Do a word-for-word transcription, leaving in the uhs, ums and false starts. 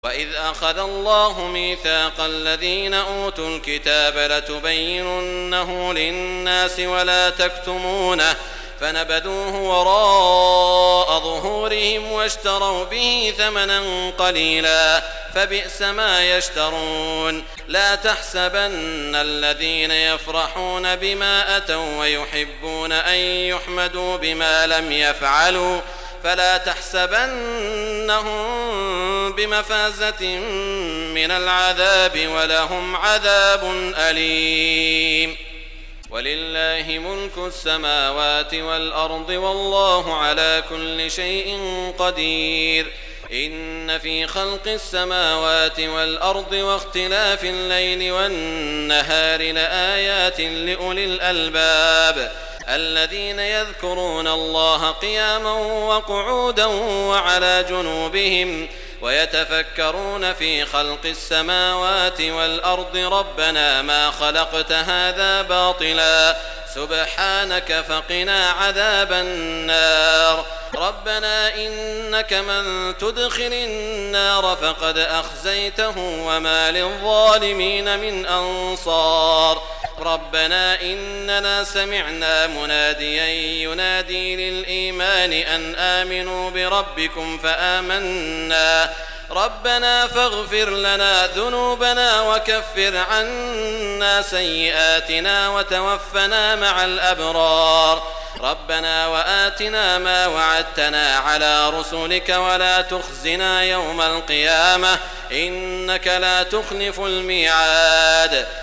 وَإِذْ أَخَذَ اللَّهُ مِيثَاقَ الَّذِينَ أُوتُوا الْكِتَابَ لَتُبَيِّنُنَّهُ لِلنَّاسِ وَلَا تَكْتُمُونَهُ فَنَبَذُوهُ وَرَاءَ ظُهُورِهِمْ وَاشْتَرَوْا بِهِ ثَمَنًا قَلِيلًا فَبِئْسَ مَا يَشْتَرُونَ لَا تَحْسَبَنَّ الَّذِينَ يَفْرَحُونَ بِمَا أَتَوا وَّيُحِبُّونَ أَن يُحْمَدُوا بِمَا لَمْ يَفْعَلُوا فلا تحسبنهم بمفازة من العذاب ولهم عذاب أليم ولله ملك السماوات والأرض والله على كل شيء قدير إن في خلق السماوات والأرض واختلاف الليل والنهار لآيات لأولي الألباب الذين يذكرون الله قياما وقعودا وعلى جنوبهم ويتفكرون في خلق السماوات والأرض ربنا ما خلقت هذا باطلا سبحانك فقنا عذاب النار ربنا إنك من تدخل النار فقد أخزيته وما للظالمين من أنصار ربنا إننا سمعنا مناديا ينادي للإيمان أن آمنوا بربكم فآمنا ربنا فاغفر لنا ذنوبنا وكفر عنا سيئاتنا وتوفنا مع الأبرار ربنا وآتنا ما وعدتنا على رسلك ولا تخزنا يوم القيامة إنك لا تخلف الميعاد